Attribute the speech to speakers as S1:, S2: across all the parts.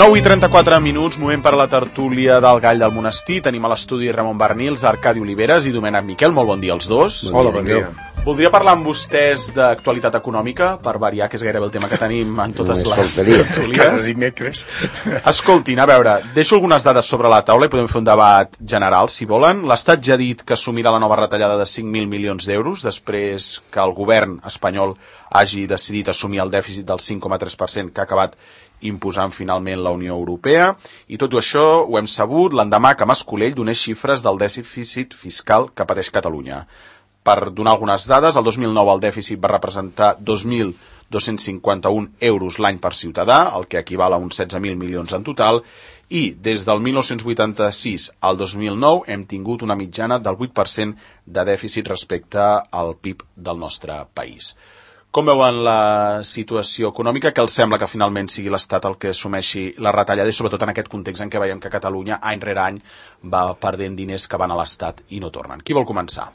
S1: 9:34, moment per a la tertúlia del Gall del Monestir. Tenim a l'estudi Ramon Barnils, Arcadi Oliveres i Domènec Miquel. Molt bon dia als dos.
S2: Hola, bon dia.
S1: Voldria parlar amb vostès d'actualitat econòmica, per variar, que és gairebé el tema que tenim en totes les tertúlies.
S2: Cada dimecres.
S1: Escoltin, a veure, deixo algunes dades sobre la taula i podem fer un debat general, si volen. L'Estat ja ha dit que assumirà la nova retallada de 5.000 milions d'euros, després que el govern espanyol hagi decidit assumir el dèficit del 5,3% que ha acabat imposant finalment la Unió Europea, i tot això ho hem sabut l'endemà que Mas-Colell donés xifres del dèficit fiscal que pateix Catalunya. Per donar algunes dades, el 2009 el dèficit va representar 2.251 euros l'any per ciutadà, el que equival a uns 16.000 milions en total, i des del 1986 al 2009 hem tingut una mitjana del 8% de dèficit respecte al PIB del nostre país. Com veuen la situació econòmica? Què els sembla que finalment sigui l'Estat el que assumeixi la retallada, i sobretot en aquest context en què veiem que Catalunya any rere any va perdent diners que van a l'Estat i no tornen? Qui vol començar?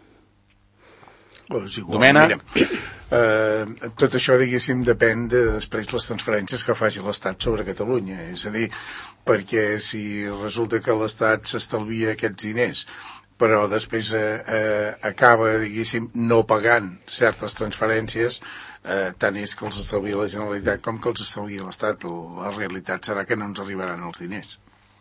S1: Domènec?
S2: Tot això, diguéssim, depèn de després les transferències que faci l'Estat sobre Catalunya. És a dir, perquè si resulta que l'Estat s'estalvia aquests diners però després acaba, diguéssim, no pagant certes transferències, tant és que els estalvia la Generalitat com que els estalvia l'Estat. La realitat serà que no ens arribaran els diners.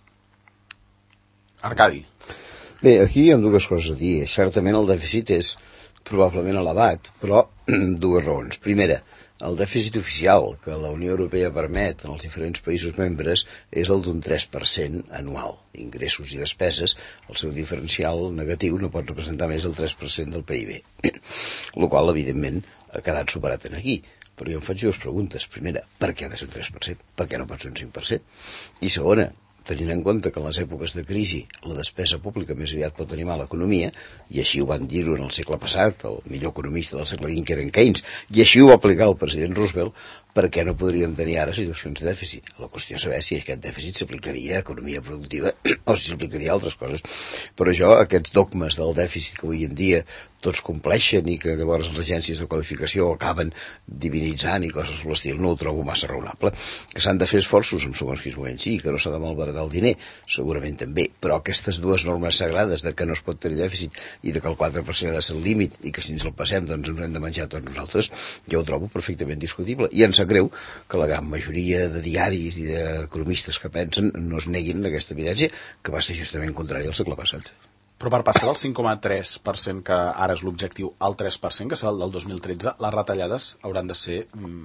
S1: Arcadi.
S3: Bé, aquí hi ha dues coses a dir. Certament el dèficit és probablement elevat, però dues raons. Primera, el dèficit oficial que la Unió Europea permet en els diferents països membres és el d'un 3% anual. Ingressos i despeses, el seu diferencial negatiu no pot representar més el 3% del PIB. El qual, evidentment, ha quedat superat aquí. Però jo em faig dues preguntes. Primera, per què ha de ser un 3%? Per què no pot ser un 5%? I segona, tenint en compte que en les èpoques de crisi la despesa pública més aviat pot animar l'economia, i així ho van dir-ho en el segle passat, el millor economista del segle XX, que era en Keynes, i així ho va aplicar el president Roosevelt, per què no podríem tenir ara situacions de dèficit? La qüestió és saber si aquest dèficit s'aplicaria a economia productiva o si s'aplicaria a altres coses. Però jo, aquests dogmes del dèficit que avui en dia tots compleixen i que llavors les agències de qualificació acaben divinitzant i coses de l'estil, no ho trobo massa raonable. Que s'han de fer esforços en segons quins moments, sí, que no s'ha de malbaratar el diner, segurament també, però aquestes dues normes sagrades de que no es pot tenir dèficit i de que el 4% ha de ser el límit i que si ens el passem doncs ens hem de menjar tots nosaltres, jo ho trobo perfectament discutible. I em sap greu que la gran majoria de diaris i d'economistes que pensen no es neguin aquesta evidència, que va ser justament contrari al segle passat.
S1: Però per passar del 5,3%, que ara és l'objectiu, al 3%, que serà el del 2013, les retallades hauran de ser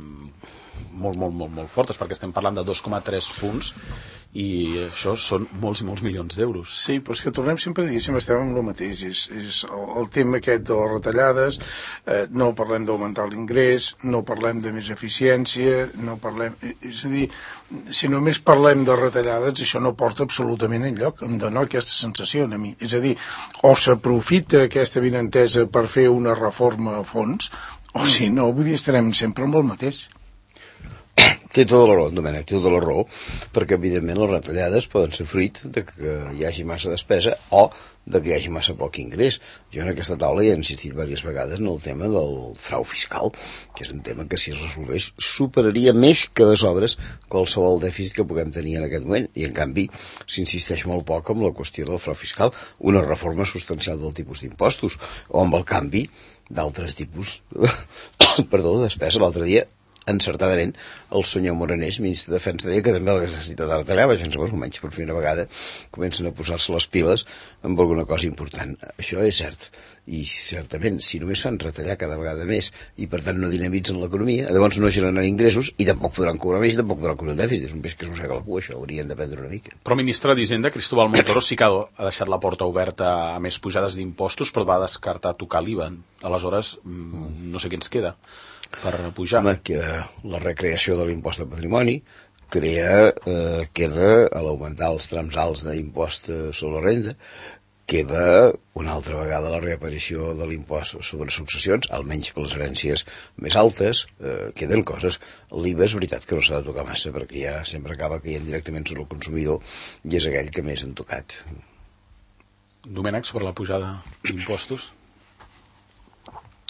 S1: molt fortes, perquè estem parlant de 2,3 punts i això són molts i molts milions d'euros.
S2: Sí, però és que tornem sempre a dir, sempre estem amb el mateix. És el tema aquest de les retallades, no parlem d'augmentar l'ingrés, no parlem de més eficiència, no parlem... És a dir, si només parlem de retallades, això no porta absolutament enlloc. Em dona aquesta sensació a mi. És a dir, o s'aprofita aquesta avinentesa per fer una reforma a fons, o si no, vull dir, estarem sempre amb el mateix.
S3: Té tota la raó, Domènec, té tota la raó, perquè evidentment les retallades poden ser fruit de que hi hagi massa despesa o de que hi hagi massa poc ingrés. Jo en aquesta taula ja he insistit diverses vegades en el tema del frau fiscal, que és un tema que si es resolveix superaria més que de sobres qualsevol dèficit que puguem tenir en aquest moment, i en canvi s'insisteix molt poc amb la qüestió del frau fiscal, una reforma substancial del tipus d'impostos, o amb el canvi d'altres tipus de despesa. L'altre dia encertadament el senyor Morenés, ministre de Defensa, deia que també la necessitat de retallar, almenys per primera vegada comencen a posar-se les piles amb alguna cosa important. Això és cert, i certament si només fan retallar cada vegada més i per tant no dinamitzen l'economia, llavors no generen ingressos i tampoc podran cobrar més i tampoc podran cobrar un dèficit. És un peix que es mossega la cua, això haurien d'aprendre una mica.
S1: Però el ministre d'Hisenda, Cristóbal Montoro, sí que ha deixat la porta oberta a més pujades d'impostos, però va descartar tocar l'IVA. Aleshores, no sé què ens queda per pujar.
S3: Home, queda la recreació de l'impost de patrimoni, queda a l'augmentar els trams alts d'impost sobre la renda, queda una altra vegada la reaparició de l'impost sobre successions, almenys per les herències més altes, queden coses. L'IVA és veritat que no s'ha de tocar massa, perquè ja sempre acaba caient directament sobre el consumidor i és aquell que més han tocat.
S1: Domènec, sobre la pujada d'impostos?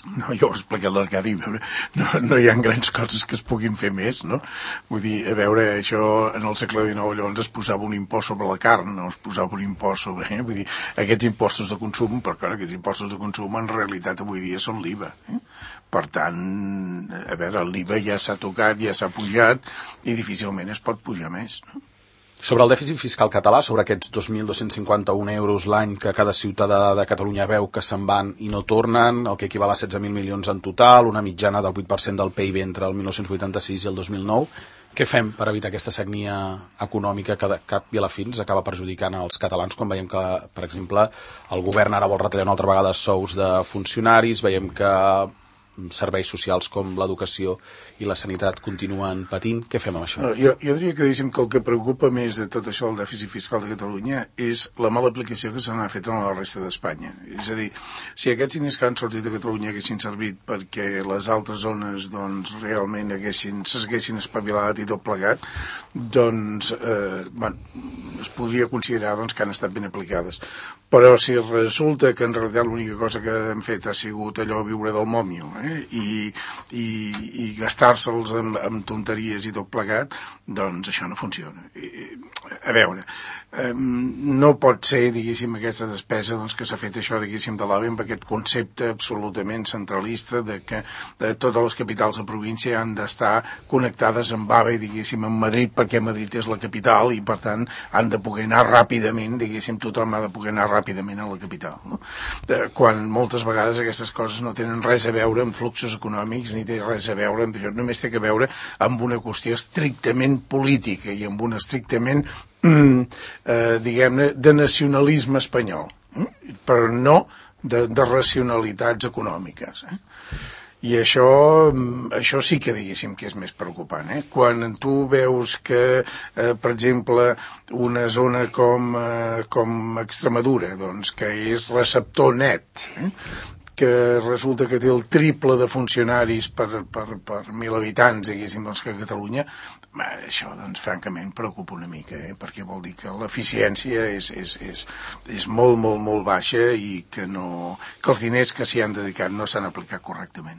S2: No, jo ho he explicat l'Arcadi, no hi ha grans coses que es puguin fer més, no? Vull dir, a veure, això en el segle XIX llavors es posava un impost sobre la carn, no es posava un impost sobre... Vull dir, aquests impostos de consum, però clar, aquests impostos de consum en realitat avui dia són l'IVA. Per tant, a veure, l'IVA ja s'ha tocat, ja s'ha pujat i difícilment es pot pujar més, no?
S1: Sobre el dèficit fiscal català, sobre aquests 2.251 euros l'any que cada ciutadà de Catalunya veu que se'n van i no tornen, el que equival a 16.000 milions en total, una mitjana del 8% del PIB entre el 1986 i el 2009, què fem per evitar aquesta sagnia econòmica que de cap i a la fi ens acaba perjudicant als catalans quan veiem que, per exemple, el govern ara vol retallar una altra vegada sous de funcionaris, veiem que serveis socials com l'educació i la sanitat continuen patint? Què fem amb això?
S2: Jo diria que diguéssim que el que preocupa més de tot això del dèficit fiscal de Catalunya és la mala aplicació que se n'ha fet a la resta d'Espanya. És a dir, si aquests diners que han sortit de Catalunya haguessin servit perquè les altres zones doncs, realment s'haguessin espavilat i tot plegat, doncs es podria considerar doncs, que han estat ben aplicades. Però si resulta que en realitat l'única cosa que han fet ha sigut allò viure del mòmio i gastar-se'ls amb tonteries i tot plegat, doncs això no funciona. A veure, no pot ser, diguéssim, aquesta despesa doncs, que s'ha fet això, diguéssim, de l'AVE amb aquest concepte absolutament centralista de que totes les capitals de província han d'estar connectades amb AVE, diguéssim, amb Madrid, perquè Madrid és la capital i, per tant, han de poder anar ràpidament, diguéssim, tothom ha de poder anar ràpidament a la capital. No? Quan moltes vegades aquestes coses no tenen res a veure amb fluxos econòmics ni té res a veure amb això, només té a veure amb una qüestió estrictament política i amb una estrictament diguem-ne, de nacionalisme espanyol, però no de racionalitats econòmiques. I això sí que diguéssim que és més preocupant. Quan tu veus que, per exemple, una zona com Extremadura, doncs, que és receptor net, que resulta que té el triple de funcionaris per 1.000 habitants, diguéssim, doncs, que a Catalunya, això, doncs, francament, preocupa una mica, perquè vol dir que l'eficiència és molt, molt, molt baixa i que els diners que s'hi han dedicat no s'han aplicat correctament.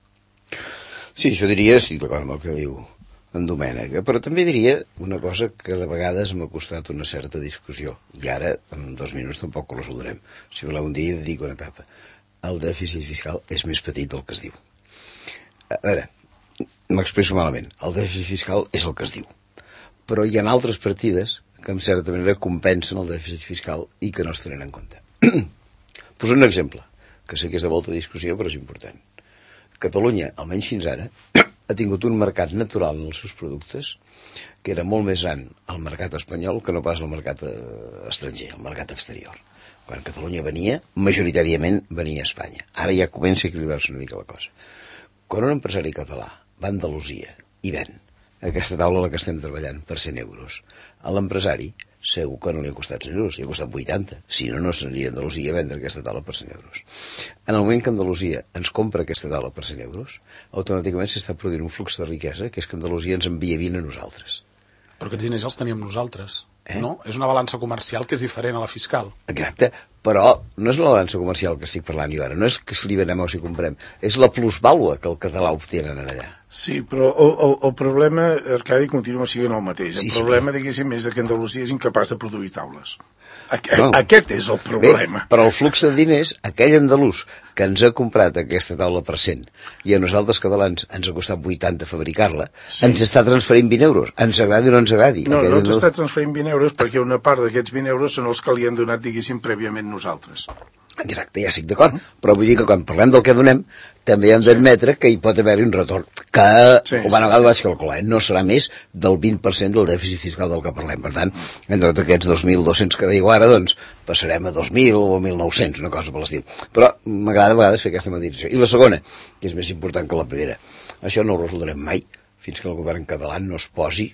S3: Sí, això diria, sí, d'acord amb el que diu en Domènec, però també diria una cosa que de vegades m'ha costat una certa discussió, i ara, en 2 minuts, tampoc ho resoldrem. Si voleu un dia, dic una etapa. El dèficit fiscal és més petit del que es diu. A veure, m'expresso malament. El dèficit fiscal és el que es diu. Però hi ha altres partides que en certa manera compensen el dèficit fiscal i que no es tenen en compte. Poso un exemple, que sé que és de molta discussió, però és important. Catalunya, almenys fins ara, ha tingut un mercat natural en els seus productes que era molt més gran al mercat espanyol que no pas al mercat estranger, al mercat exterior. Quan Catalunya venia, majoritàriament venia a Espanya. Ara ja comença a equilibrar-se una mica la cosa. Quan un empresari català va a Andalusia i ven aquesta taula a la que estem treballant per 100 euros, a l'empresari segur que no li ha costat 100 euros, li ha costat 80. Si no, no s'aniria a Andalusia a vendre aquesta taula per 100 euros. En el moment que Andalusia ens compra aquesta taula per 100 euros, automàticament s'està produint un flux de riquesa que és que Andalusia ens envia 20 a nosaltres.
S1: Però aquests diners els teníem nosaltres, no? És una balança comercial que és diferent a la fiscal.
S3: Exacte, però no és la balança comercial que estic parlant jo ara, no és que si li venem o si comprem, és la plusvàlua que el català obtenen allà.
S2: Sí, però el problema, Arcadi, continua sent el mateix. El problema, diguéssim, és que Andalusia és incapaç de produir taules. Aquest és el problema.
S3: Bé, però el flux de diners, aquell andalús que ens ha comprat aquesta taula per 100 i a nosaltres catalans ens ha costat 80 fabricar-la, sí, ens està transferint 20 euros. Ens agradi o no ens agradi.
S2: No ens està transferint 20 euros perquè una part d'aquests 20 euros són els que li hem donat, diguéssim, prèviament nosaltres.
S3: Exacte, ja estic d'acord, però vull dir que quan parlem del que donem també hem d'admetre que hi pot haver-hi un retorn que, una vegada vaig calcular, no serà més del 20% del dèficit fiscal del que parlem. Per tant, entre tots aquests 2.200 que diu ara, doncs passarem a 2.000 o 1.900, una cosa per l'estil. Però m'agrada a vegades fer aquesta meditació. I la segona, que és més important que la primera, això no ho resoldrem mai fins que el govern català no es posi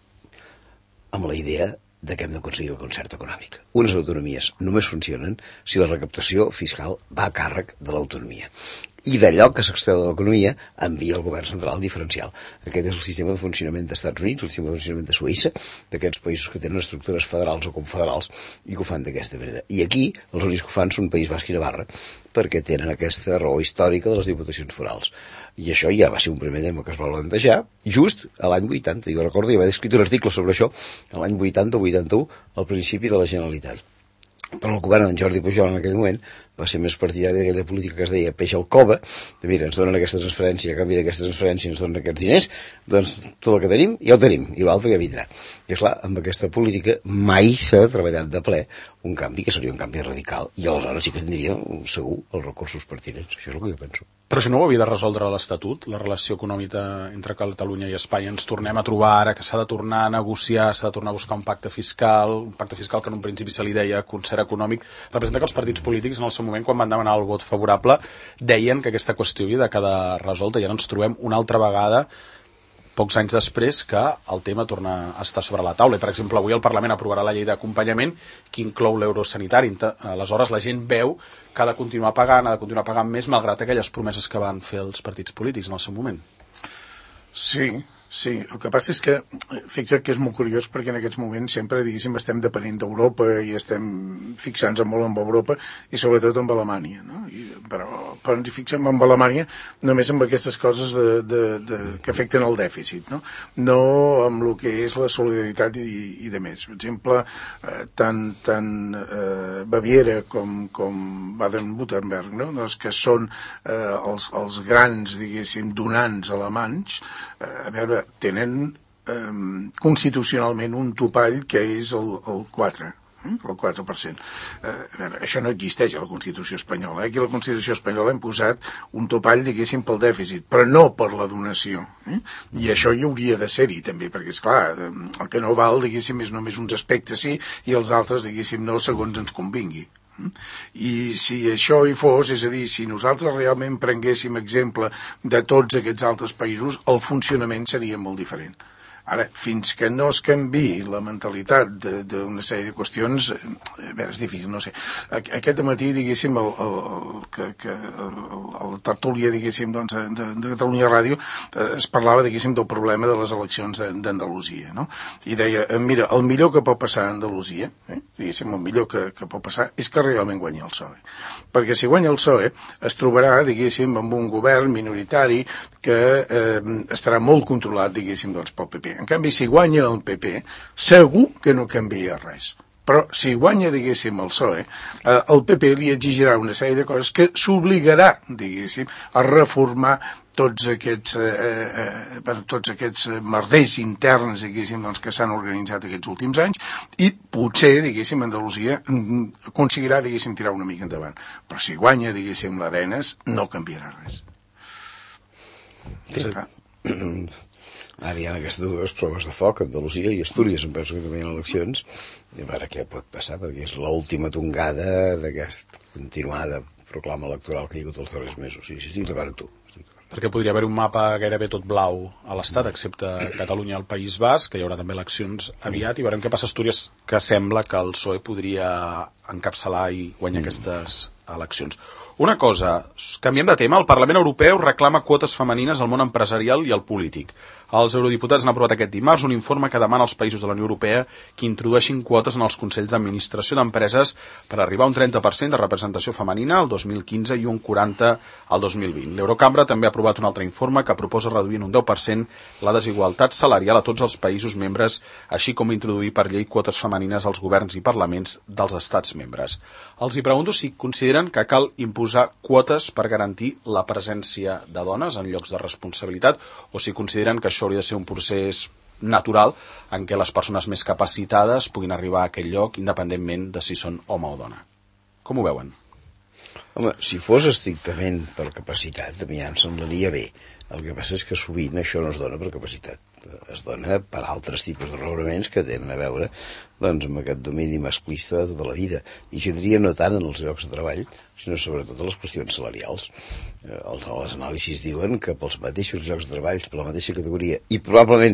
S3: amb la idea de que hem d'aconseguir el concert econòmic. Unes autonomies només funcionen si la recaptació fiscal va a càrrec de l'autonomia. i d'allò que s'extreu de l'economia envia el govern central diferencial. Aquest és el sistema de funcionament dels Estats Units, el sistema de funcionament de Suïssa, d'aquests països que tenen estructures federals o confederals i que ho fan d'aquesta manera. I aquí els únics que ho fan són País Basc i Navarra, perquè tenen aquesta raó històrica de les diputacions forals. I això ja va ser un primer tema que es va plantejar just a l'any 80. Jo recordo, ja vaig escrit un article sobre això a l'any 80-81, al principi de la Generalitat. Però el govern d'en Jordi Pujol en aquell moment va ser més partidari d'aquella política que es deia peix al cove, de mira, ens donen aquesta transferència, a canvi d'aquesta transferència ens donen aquests diners, doncs tot el que tenim ja ho tenim, i l'altre ja vindrà. I esclar, amb aquesta política mai s'ha treballat de ple un canvi que seria un canvi radical, i aleshores sí que tindríem segur els recursos pertinents. Això és el que jo penso.
S1: Però això no ho havia de resoldre l'Estatut, la relació econòmica entre Catalunya i Espanya. Ens tornem a trobar ara que s'ha de tornar a negociar, s'ha de tornar a buscar un pacte fiscal que en un principi se li deia concert econòmic. Representa que els partits polítics en el seu moment, quan van demanar el vot favorable, deien que aquesta qüestió havia de quedar resolta, i ara ens trobem una altra vegada pocs anys després que el tema torna a estar sobre la taula. I, per exemple, avui el Parlament aprovarà la llei d'acompanyament que inclou l'euro sanitari. Aleshores la gent veu que ha de continuar pagant més, malgrat aquelles promeses que van fer els partits polítics en el seu moment.
S2: Sí, el que passa és que fixa't que és molt curiós perquè en aquests moments sempre, diguéssim, estem depenent d'Europa i estem fixant-nos molt en Europa i sobretot amb Alemanya, no? Però ens hi fixem amb Alemanya només amb aquestes coses que afecten el dèficit, no amb el que és la solidaritat i de més. Per exemple, tant Baviera com Baden-Württemberg, no? Doncs que són els grans, diguéssim, donants alemanys, a veure, tenen constitucionalment un topall que és el 4%. El 4%. A veure, això no existeix a la Constitució espanyola. Aquí a la Constitució espanyola hem posat un topall, diguéssim, pel dèficit, però no per la donació. I això hi hauria de ser-hi, també, perquè, esclar, el que no val, diguéssim, és només uns aspectes sí i els altres, diguéssim, no, segons ens convingui. I si això hi fos, és a dir, si nosaltres realment prenguéssim exemple de tots aquests altres països, el funcionament seria molt diferent. Ara, fins que no es canvi la mentalitat d'una sèrie de qüestions, a veure, és difícil, no sé. Aquest matí, diguéssim, la tertúlia, diguéssim, doncs, de Catalunya Ràdio, es parlava, diguéssim, del problema de les eleccions d'Andalusia, no? I deia, mira, el millor que pot passar a Andalusia, diguéssim, el millor que pot passar és que realment guanyi el PSOE. Perquè si guanya el PSOE, es trobarà, diguéssim, amb un govern minoritari que estarà molt controlat, diguéssim, doncs, pel PP. En canvi, si guanya el PP, segur que no canvia res. Però si guanya, diguéssim, el PSOE, el PP li exigirà una sèrie de coses que s'obligarà, diguéssim, a reformar tots aquests merders interns, diguéssim, doncs, que s'han organitzat aquests últims anys, i potser, diguéssim, Andalusia aconseguirà, diguéssim, tirar una mica endavant. Però si guanya, diguéssim, l'Arenas, no canviarà res.
S3: Ara hi ha aquestes dues proves de foc, Andalusia i Astúries, em penso que també hi ha eleccions, i a veure què pot passar, perquè és l'última tongada d'aquesta continuada proclama electoral que hi ha hagut els darrers mesos. Sí, estic d'acord amb tu.
S1: Perquè podria haver un mapa gairebé tot blau a l'Estat, excepte Catalunya i el País Basc, que hi haurà també eleccions aviat, i veurem què passa a Astúries, que sembla que el PSOE podria encapçalar i guanyar aquestes eleccions. Una cosa, canviem de tema, el Parlament Europeu reclama quotes femenines al món empresarial i al polític. Els eurodiputats han aprovat aquest dimarts un informe que demana als països de la Unió Europea que introdueixin quotes en els consells d'administració d'empreses per arribar a un 30% de representació femenina al 2015 i un 40% al 2020. L'Eurocambra també ha aprovat un altre informe que proposa reduir en un 10% la desigualtat salarial a tots els països membres, així com introduir per llei quotes femenines als governs i parlaments dels estats membres. Els hi pregunto si consideren que cal imposar quotes per garantir la presència de dones en llocs de responsabilitat o si consideren que això hauria de ser un procés natural en què les persones més capacitades puguin arribar a aquell lloc independentment de si són home o dona. Com ho veuen?
S3: Home, si fos estrictament per capacitat, a mi ja em semblaria bé. El que passa és que sovint això no es dona per capacitat. Es dona per altres tipus de raonaments que tenen a veure doncs, amb aquest domini masclista de tota la vida. I jo diria no tant en els llocs de treball, sinó sobretot en les qüestions salarials. Les anàlisis diuen que pels mateixos llocs de treball, per la mateixa categoria, i probablement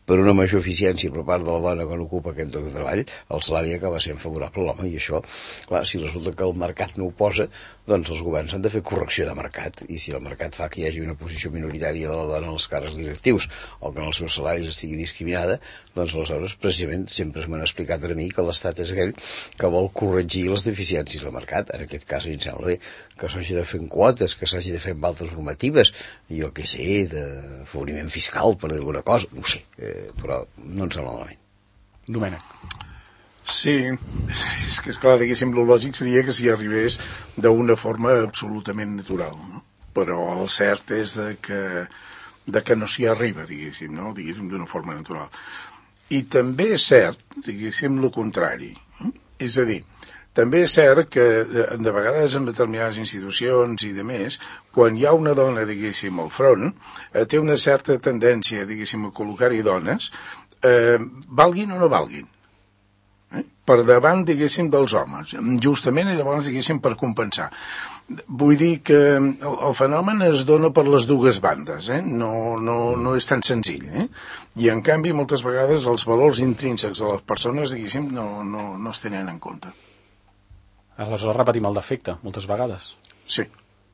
S3: per una major eficiència per part de la dona quan ocupa aquest lloc de treball, el salari acaba sent favorable a l'home, i això, clar, si resulta que el mercat no ho posa, doncs els governs han de fer correcció de mercat, i si el mercat fa que hi hagi una posició minoritària de la dona en els càrrecs directius o que en els seus salaris estigui discriminada, doncs aleshores precisament sempre m'han explicat a mi que l'Estat és aquell que vol corregir les deficiències del mercat. En aquest cas a mi em sembla bé que s'hagi de fer en quotes, que s'hagi de fer amb altres normatives, jo què sé, d'afavoriment fiscal, per dir alguna cosa, no ho sé, però no em sembla malament.
S1: Domènec.
S2: Sí, és que, esclar, diguéssim, el lògic seria que s'hi arribés d'una forma absolutament natural, no? Però el cert és de que no s'hi arriba, diguéssim, no? Diguéssim, d'una forma natural. I també és cert, diguéssim, el contrari. És a dir, també és cert que de vegades en determinades institucions i de més, quan hi ha una dona, diguéssim, al front, té una certa tendència, diguéssim, a col·locar-hi dones, valguin o no valguin, per davant, diguéssim, dels homes, justament, i llavors, diguéssim, per compensar. Vull dir que el fenomen es dona per les dues bandes, no és tan senzill, i en canvi moltes vegades els valors intrínsecs de les persones, diguéssim, no es tenen en compte.
S1: Aleshores repetim el defecte, moltes vegades.
S2: Sí.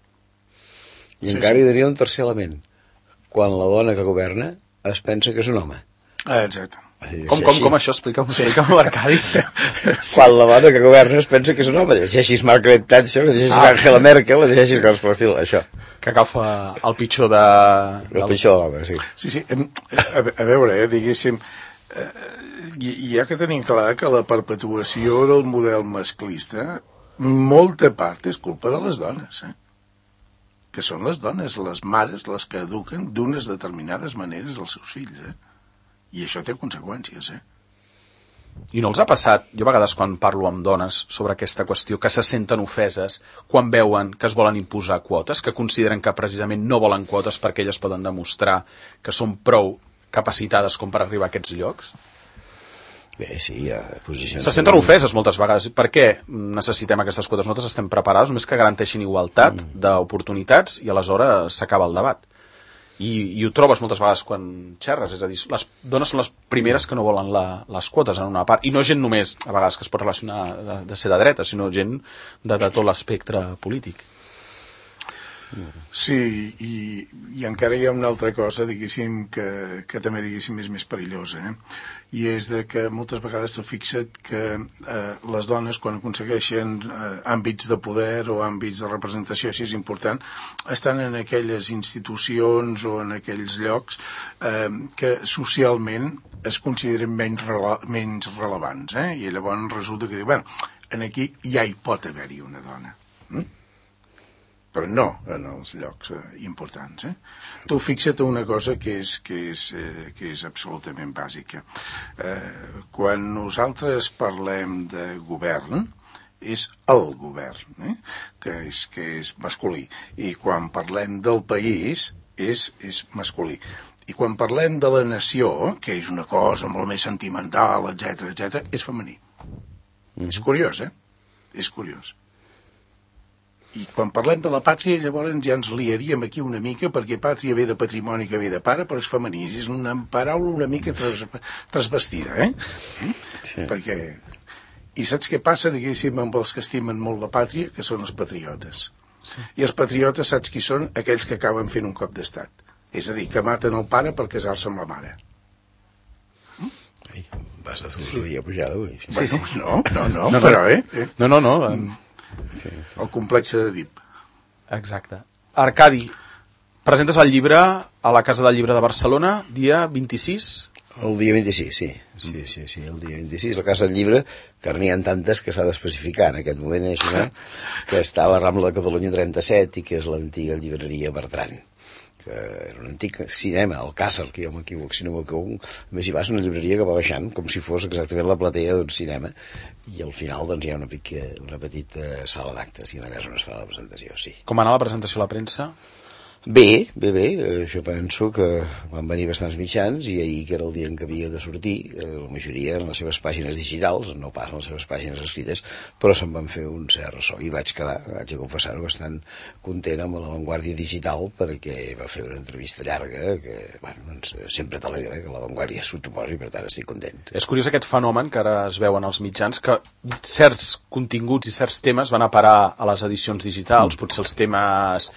S3: I encara hi diria un tercer element. Quan la dona que governa es pensa que és un home.
S2: Exacte.
S1: Com això? Explica'm l'Arcadi.
S3: Quan la dona que governa es pensa que és un home, llegeixis Margaret Thatcher, llegeixis Angela Merkel, llegeixis coses per l'estil, això.
S1: Que agafa el pitjor de...
S3: El pitjor de l'home, sí.
S2: Sí, a veure, diguéssim, hi ha que tenir clar que la perpetuació del model masclista, molta part és culpa de les dones, que són les dones, les mares, les que eduquen d'unes determinades maneres els seus fills, i això té conseqüències,
S1: I no els ha passat, jo a vegades quan parlo amb dones sobre aquesta qüestió, que se senten ofeses quan veuen que es volen imposar quotes, que consideren que precisament no volen quotes perquè elles poden demostrar que són prou capacitades com per arribar a aquests llocs?
S3: Bé, sí, hi ha posicions...
S1: Se senten ofeses moltes vegades. Per què necessitem aquestes quotes? Nosaltres estem preparats només que garanteixin igualtat d'oportunitats i aleshores s'acaba el debat. I ho trobes moltes vegades quan xerres, és a dir, les dones són les primeres que no volen les quotes en una part, i no gent només, a vegades, que es pot relacionar de ser de dreta, sinó gent de tot l'espectre polític.
S2: Sí, i encara hi ha una altra cosa, diguéssim, que també, diguéssim, és més perillosa, i és de que moltes vegades t'ho fixa't que les dones, quan aconsegueixen àmbits de poder o àmbits de representació així és important, estan en aquelles institucions o en aquells llocs que socialment es consideren menys rellevants, i llavors resulta que diu, bueno, aquí ja hi pot haver-hi una dona, però no en els llocs importants. Tu fixa't una cosa que és absolutament bàsica. Quan nosaltres parlem de govern, és el govern, que és masculí. I quan parlem del país, és masculí. I quan parlem de la nació, que és una cosa molt més sentimental, etc., és femení. És curiós, És curiós. I quan parlem de la pàtria, llavors ja ens liaríem aquí una mica, perquè pàtria ve de patrimoni que ve de pare, però és femení. És una paraula una mica transvestida, Sí. Perquè... I saps què passa, diguéssim, amb els que estimen molt la pàtria, que són els patriotes. Sí. I els patriotes, saps qui són? Aquells que acaben fent un cop d'estat. És a dir, que maten el pare per casar-se amb la mare.
S3: Ai, vas de filosofia pujada, ui.
S2: Sí. No, però,
S1: No.
S2: Sí. El complex d'Edip.
S1: Exacte. Arcadi, presentes el llibre a la Casa del Llibre de Barcelona, dia 26?
S3: El dia 26, sí, el dia 26. La Casa del Llibre, que n'hi ha tantes que s'ha d'especificar. En aquest moment és una que està a la Rambla de Catalunya 37 i que és l'antiga llibreria Bertran, que era un antic cinema, el Càcer, que jo m'equivoco, si no m'equivoco, a més hi vas una llibreria que va baixant, com si fos exactament la platea d'un cinema, i al final doncs hi ha una petita sala d'actes, i allà és on es fa la presentació, sí.
S1: Com va anar la presentació a la premsa?
S3: Bé, jo penso que van venir bastants mitjans i ahir, que era el dia en què havia de sortir, la majoria en les seves pàgines digitals, no pas en les seves pàgines escrites, però se'n van fer un cert ressò i vaig quedar, haig de confessar-ho, bastant content amb La Vanguardia Digital, perquè va fer una entrevista llarga que, bueno, doncs, sempre t'alegra que La Vanguardia s'ho posi, per tant estic content.
S1: És curiós aquest fenomen que ara es veuen als mitjans, que certs continguts i certs temes van a parar a les edicions digitals, potser els temes...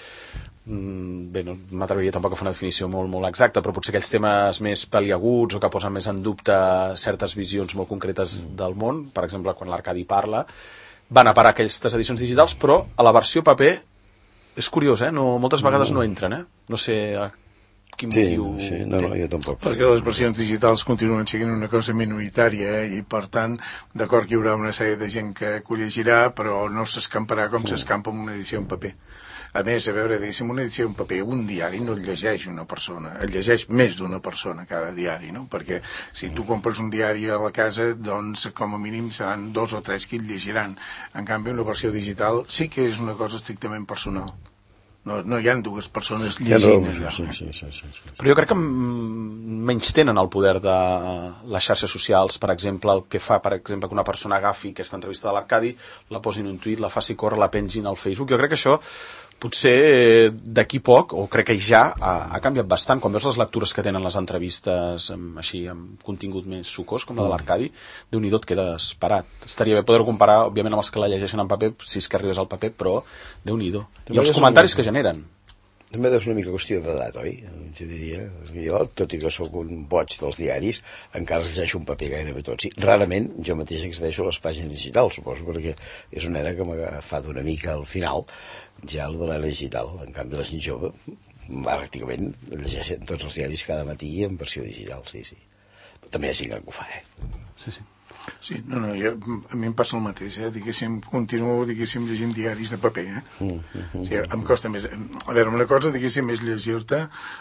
S1: bé, no m'atreviria tampoc a fer una definició molt exacta, però potser aquells temes més peliaguts o que posen més en dubte certes visions molt concretes del món, per exemple quan l'Arcadi parla, van a parar aquestes edicions digitals, però a la versió paper és curiós, moltes vegades no entren, no sé quin motiu
S3: no, jo tampoc.
S2: Perquè les versions digitals continuen sent una cosa minoritària i per tant, d'acord que hi haurà una sèrie de gent que ho llegirà, però no s'escamparà com s'escampa en una edició en paper. A més, a veure, diguéssim, una edició en paper, un diari no el llegeix una persona, el llegeix més d'una persona cada diari, no? Perquè si tu compres un diari a la casa, doncs com a mínim seran 2 o 3 qui el llegiran. En canvi, una versió digital sí que és una cosa estrictament personal. No hi ha 2 persones llegint allà.
S1: Sí. Però jo crec que menys tenen el poder de les xarxes socials, per exemple, el que fa, per exemple, que una persona agafi aquesta entrevista de l'Arcadi, la posi en un tuit, la faci córrer, la pengin al Facebook. Jo crec que això potser d'aquí poc, o crec que ja ha canviat bastant. Quan veus les lectures que tenen les entrevistes així amb contingut més sucós, com la de l'Arcadi, Déu-n'hi-do, et quedes parat. Estaria bé poder-ho comparar, òbviament, amb els que la llegeixen en paper, si és que arribes al paper, però Déu-n'hi-do. I els comentaris que generen.
S3: També deu ser una mica qüestió d'edat, oi? Jo diria. Jo, tot i que sóc un boig dels diaris, encara llegeixo un paper gairebé tot. Sí, rarament jo mateix accedeixo a les pàgines digitals, suposo, perquè és una era que m'ha agafat una mica al final, ja el de l'era digital. En canvi, la gent jove, pràcticament, llegeixen tots els diaris cada matí en versió digital, sí. Però també hi ha gent gran que ho fa,
S1: Sí.
S2: Sí, no, a mi em passa el mateix, diguéssim, continuo, diguéssim, llegint diaris de paper, O sigui, em costa més... A veure, una cosa, diguéssim, és llegir-te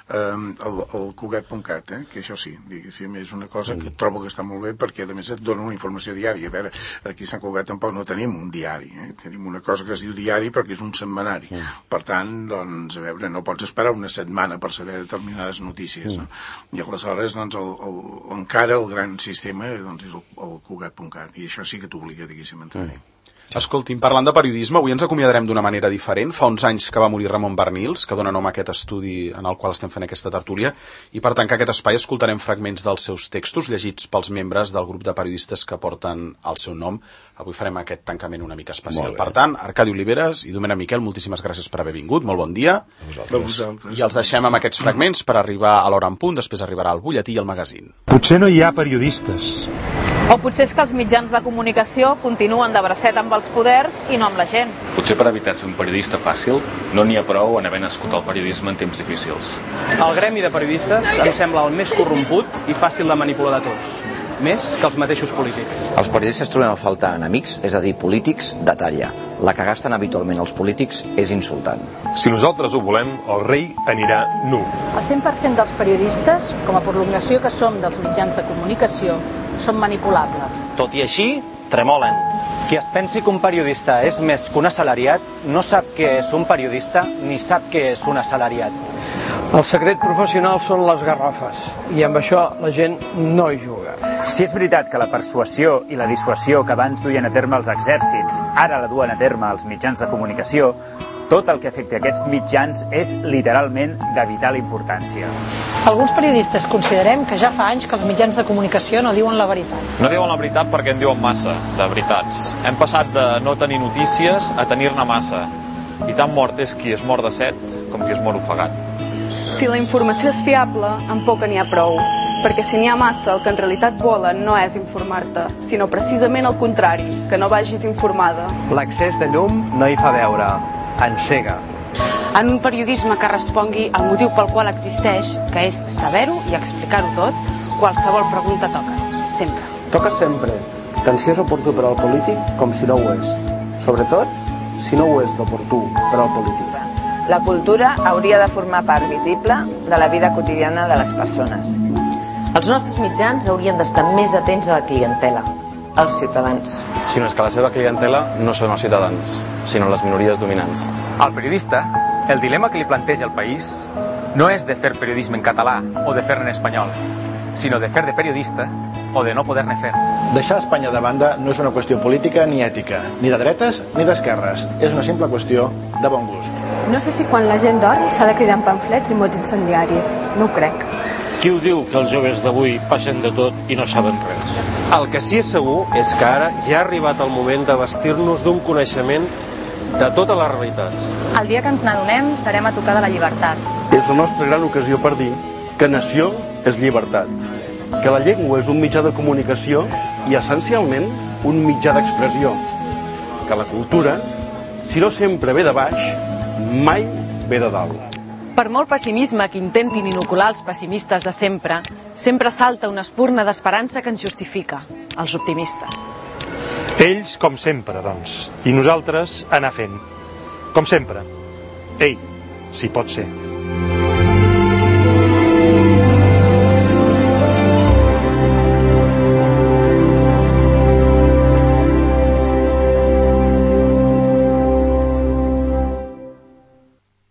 S2: el Cugat.cat, que això sí, diguéssim, és una cosa que trobo que està molt bé perquè, a més, et dona una informació diària. A veure, aquí a Sant Cugat tampoc no tenim un diari, tenim una cosa que es diu diari perquè és un setmanari. Per tant, doncs, a veure, no pots esperar una setmana per saber determinades notícies, no? I aleshores, doncs, encara el gran sistema, doncs, és el Cugat.cat, i això sí que t'obliga, diguéssim, a entrar-hi.
S1: Escolti'm, parlant de periodisme, avui ens acomiadarem d'una manera diferent. Fa uns anys que va morir Ramon Barnils, que dona nom a aquest estudi en el qual estem fent aquesta tertúlia, i per tancar aquest espai escoltarem fragments dels seus textos llegits pels membres del grup de periodistes que porten el seu nom. Avui farem aquest tancament una mica especial. Per tant, Arcadi Oliveres i Domènec Miquel, moltíssimes gràcies per haver vingut, molt bon dia.
S2: A vosaltres.
S1: I els deixem amb aquests fragments per arribar a l'hora en punt, després arribarà el butlletí i el magazín.
S4: Potser no hi ha periodistes.
S5: O potser és que els mitjans de comunicació continuen de bracet amb els poders i no amb la gent.
S6: Potser per evitar ser un periodista fàcil no n'hi ha prou en haver nascut el periodisme en temps difícils.
S7: El gremi de periodistes em sembla el més corromput i fàcil de manipular de tots, més que els mateixos polítics.
S8: Els periodistes trobem a faltar enemics, és a dir, polítics de talla. La que gasten habitualment els polítics és insultant.
S4: Si nosaltres ho volem, el rei anirà nu.
S9: El 100% dels periodistes, com a prolongació que som dels mitjans de comunicació, són manipulables.
S7: Tot i així, tremolen. Qui es pensi que un periodista és més que un assalariat no sap què és un periodista ni sap què és un assalariat.
S10: El secret professional són les garrofes i amb això la gent no hi juga.
S7: Si és veritat que la persuasió i la dissuasió que abans duien a terme els exèrcits ara la duen a terme els mitjans de comunicació, tot el que afecta aquests mitjans és literalment de vital importància.
S9: Alguns periodistes considerem que ja fa anys que els mitjans de comunicació no diuen la veritat.
S11: No diuen la veritat perquè en diuen massa, de veritats. Hem passat de no tenir notícies a tenir-ne massa. I tan mort és qui es mor de set com qui es mor ofegat.
S12: Si la informació és fiable, amb poca n'hi ha prou. Perquè si n'hi ha massa, el que en realitat volen no és informar-te, sinó precisament el contrari, que no vagis informada.
S10: L'excés de llum no hi fa veure, encega.
S13: En un periodisme que respongui al motiu pel qual existeix, que és saber-ho i explicar-ho tot, qualsevol pregunta toca, sempre.
S10: Toca sempre, tant si és oportú per al polític com si no ho és. Sobretot, si no ho és d'oportú per al polític.
S14: La cultura hauria de formar part visible de la vida quotidiana de les persones.
S15: Els nostres mitjans haurien d'estar més atents a la clientela, als ciutadans.
S16: Si no és que la seva clientela no són els ciutadans, sinó les minories dominants.
S7: El periodista
S16: El dilema que li planteja el país no és de fer periodisme en català o de fer-ne en espanyol, sinó de fer de periodista o de no poder-ne fer.
S17: Deixar Espanya de banda no és una qüestió política ni ètica, ni de dretes ni d'esquerres. És una simple qüestió de bon gust.
S18: No sé si quan la gent dorm s'ha de cridar en pamflets i mots incendiaris. No ho crec.
S19: Qui ho diu que els joves d'avui passen de tot i no saben res?
S20: El que sí és segur és que ara ja ha arribat el moment de vestir-nos d'un coneixement de totes les realitats.
S21: El dia que ens n'adonem serem a tocar de la llibertat.
S17: És la nostra gran ocasió per dir que nació és llibertat, que la llengua és un mitjà de comunicació i essencialment un mitjà d'expressió, que la cultura, si no sempre ve de baix, mai ve de dalt.
S22: Per molt pessimisme que intentin inocular els pessimistes de sempre, sempre salta una espurna d'esperança que ens justifica, els optimistes.
S4: Ells, com sempre, doncs, i nosaltres anar fent. Com sempre. Ei, si pot ser.